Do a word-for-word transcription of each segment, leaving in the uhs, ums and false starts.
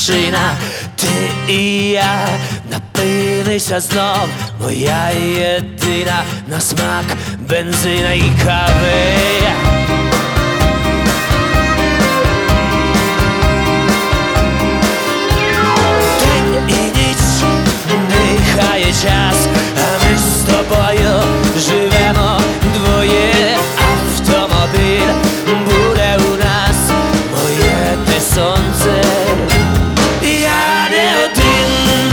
машина, ти і я напилися знов, моя єдина на смак бензина і кави. День і ніч дихає час, а ми з тобою живемо двоє. Автомобіль буде у нас, моє ти сонце. Я не один,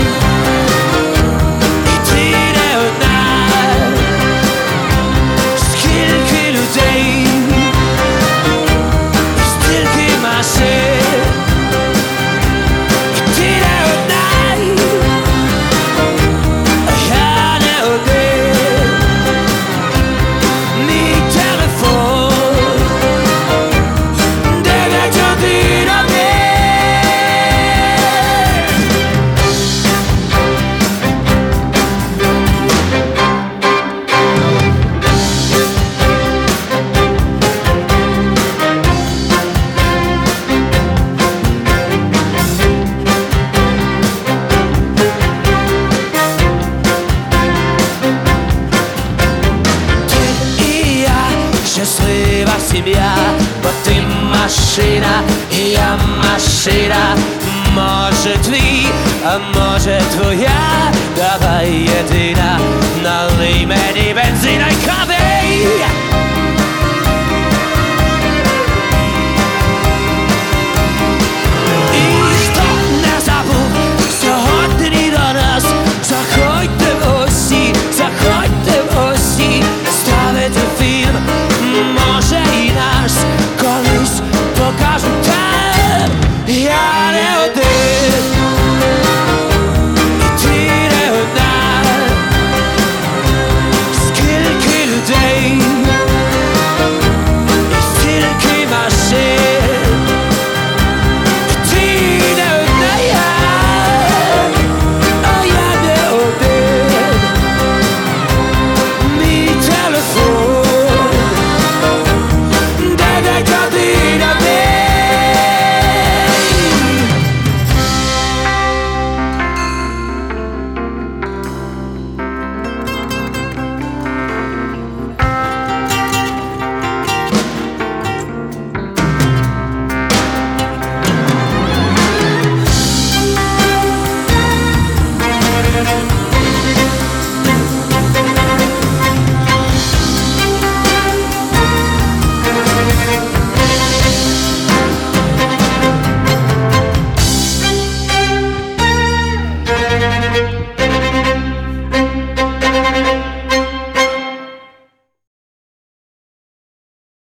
і ти не одна. Скільки людей, і стільки машин, і ти не одна, а я не один. Мій телефон дев'ять один один. Щаслива сім'я, бо ти машина, і я машина. Може твій, а може твоя, давай єдина, налий мені бензина й кави.